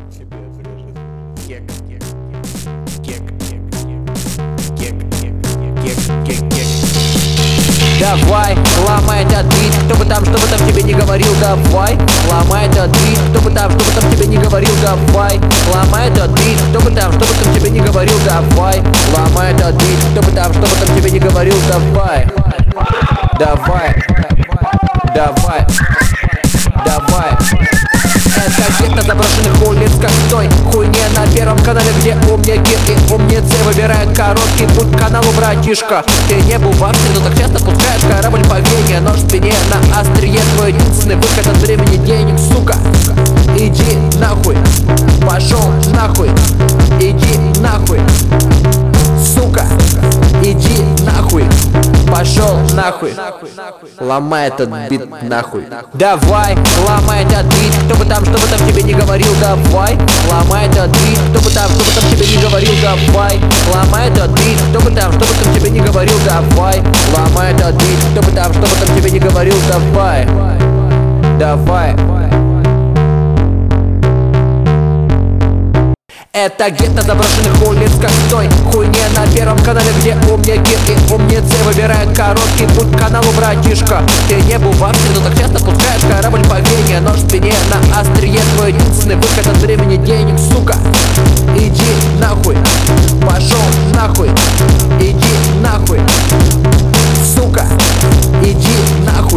Тебе врежет. Кек, кек, кек, кек, кек, кек, кек, кек, кек. Давай, ломай этот бит, что бы там тебе не говорил. Давай, ломай этот бит, что бы там тебе не говорил. Давай, ломай этот бит, что бы там тебе не говорил. Давай, ломай этот бит, что бы там тебе не говорил. Давай, давай, давай, давай. Это где-то заброшенных улиц, как в той хуйне на первом канале, где умники и умницы выбирают короткий путь к каналу, братишка. Ты не был в Австрии, но так часто пускаешь корабль по Вене. Нож в спине на острие, твой единственный выход от времени денег, сука. Иди нахуй, пошел нахуй, иди нахуй, сука. Иди нахуй, пошел нахуй. Ломай этот бит нахуй. Давай, ломай этот бит, что бы там тебе не говорил. Давай, ломай этот бит, что бы там тебе не говорил. Давай, ломай этот бит, что бы там тебе не говорил. Давай, ломай этот бит, что бы там тебе не говорил. Давай, давай. Это где-то заброшенных улиц, как в той хуйне на первом канале, где умники и умницы выбирают короткий путь к каналу, братишка. Ты не был в Австрии, но так часто пускаешь корабль по Вене. Нож в спине на острие, твой единственный выход от времени денег, сука. Иди нахуй, пошел нахуй, иди нахуй, сука. Иди нахуй.